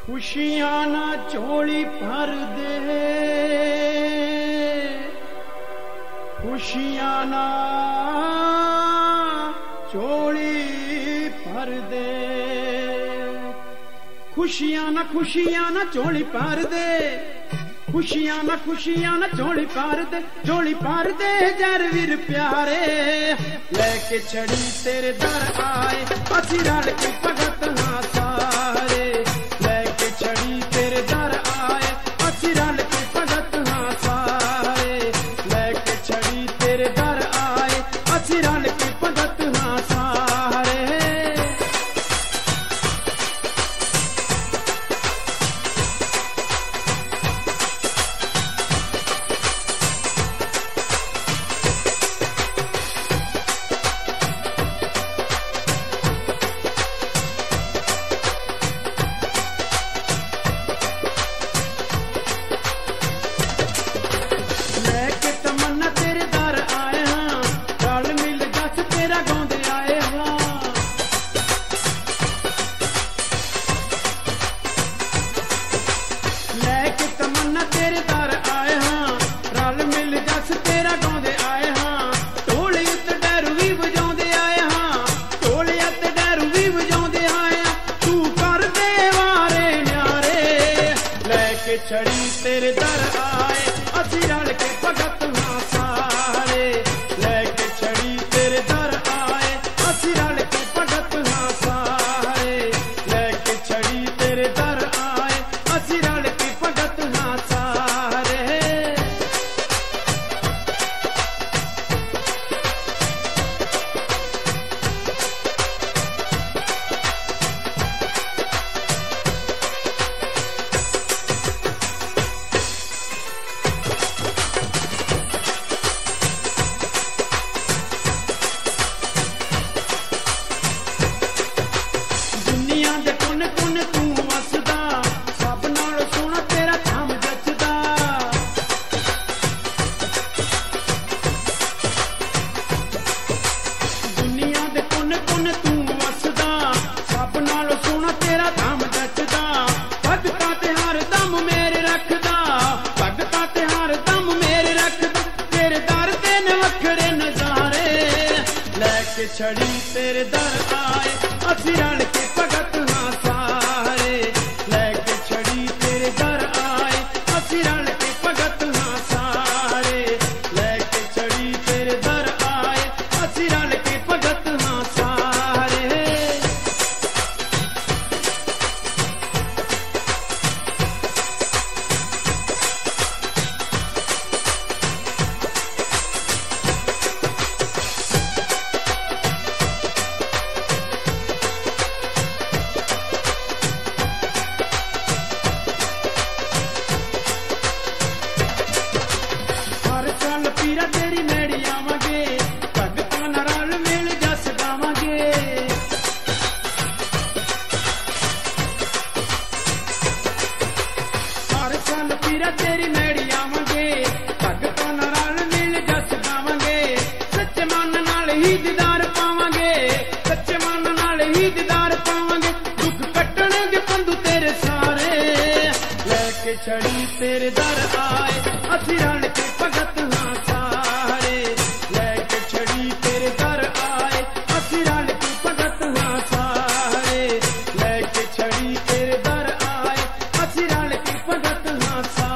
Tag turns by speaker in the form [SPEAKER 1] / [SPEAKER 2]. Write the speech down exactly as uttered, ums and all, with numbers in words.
[SPEAKER 1] खुशियां ना झोली भर दे, खुशियां ना झोली भर दे, खुशियां ना खुशियां ना झोली भर दे, खुशियां ना खुशियां ना झोली भर दे, झोली भर दे जरवीर प्यारे, लेके छड़ी तेरे दर आए असी रल के भगत हाँ सारे, लेके छड़ी तेरे दर आए असी रल के भगत हाँ सारे, लेके छड़ी तेरे दर आए असी रल के भगत हाँ सारे। छड़ी तेरे दर आए असी रल के भगत हाँ सारे, लेके छड़ी तेरे दर आए असी रल के भगत हाँ सारे, लेके छड़ी तेरे दर आए असी रल के भगत हाँ सारे। छड़ी तेरे दर आए असी रल के भगत हाँ सारे, लेके छड़ी तेरे दर आए असी रल के भगत हाँ सारे, लेके छड़ी तेरे दर आए असी रल के भगत हाँ सारे। तेरी मेड़ी आवांगे भगतां नाल मिल जस गावांगे, हर साल पीरा तेरी मेड़ी आवांगे भगतां नाल मिल जस गावांगे, सच्चे मन नाल ही दीदार पावांगे, सच्चे मन नाल ही दीदार पावांगे, दुख कटणगे पंधु तेरे सारे, लेके छड़ी तेरे दर आए असी रल के भगत हाँ सारे, लेके छड़ी तेरे दर आए असी रल के भगत हाँ सारे, लेके छड़ी तेरे दर आए असी रल के भगत हाँ सारे।